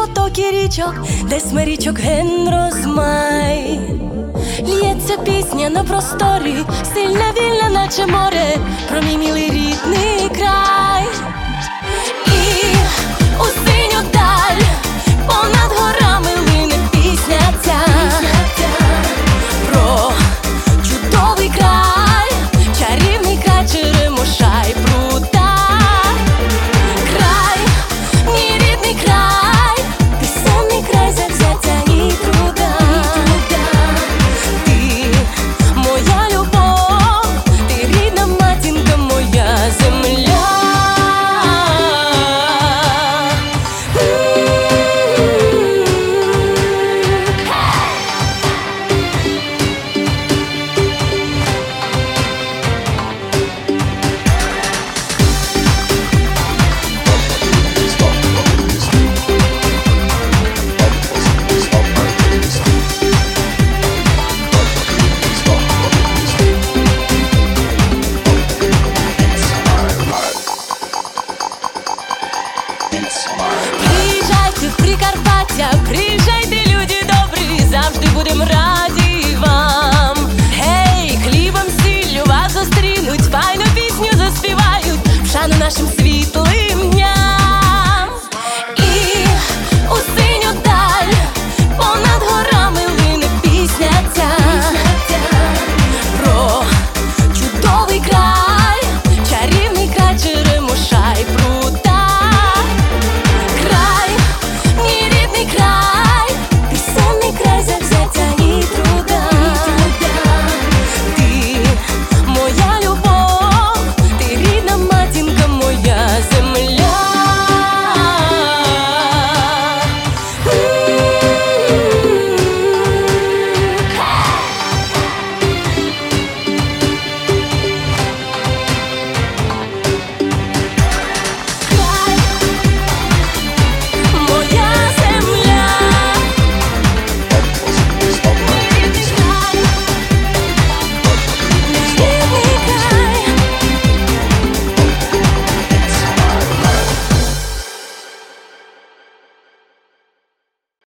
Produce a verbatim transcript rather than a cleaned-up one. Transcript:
потоки річок, де смирічок ген розмай. Лється пісня на просторі, сильна, вільна, наче море, про мій милий рідний край. І у синю даль понад горами лине пісня ця про чудовий край, чарівний край Черемоша й Прута. Край, мій рідний край, пісенний край завзяття і труда. Ти моя любов, ти рідна матінка, моя земля. Приїжджайте в Прикарпаття, приїжджайте, люди добрі, завжди будем раді.